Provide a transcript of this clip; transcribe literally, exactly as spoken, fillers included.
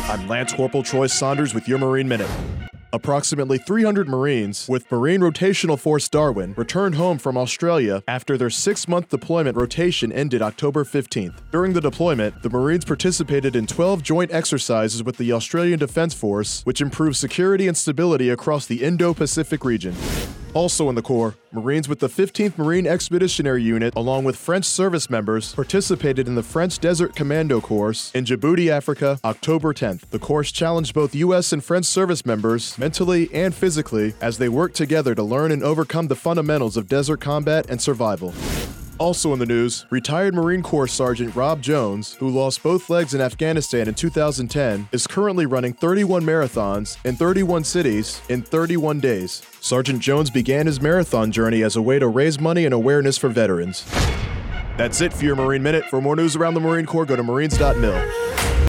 I'm Lance Corporal Troy Saunders with your Marine Minute. Approximately three hundred Marines with Marine Rotational Force Darwin returned home from Australia after their six-month deployment rotation ended October fifteenth. During the deployment, the Marines participated in twelve joint exercises with the Australian Defence Force, which improved security and stability across the Indo-Pacific region. Also in the Corps, Marines with the fifteenth Marine Expeditionary Unit, along with French service members, participated in the French Desert Commando Course in Djibouti, Africa, October tenth. The course challenged both U S and French service members mentally and physically as they worked together to learn and overcome the fundamentals of desert combat and survival. Also in the news, retired Marine Corps Sergeant Rob Jones, who lost both legs in Afghanistan in two thousand ten, is currently running thirty-one marathons in thirty-one cities in thirty-one days. Sergeant Jones began his marathon journey as a way to raise money and awareness for veterans. That's it for your Marine Minute. For more news around the Marine Corps, go to marines dot mil.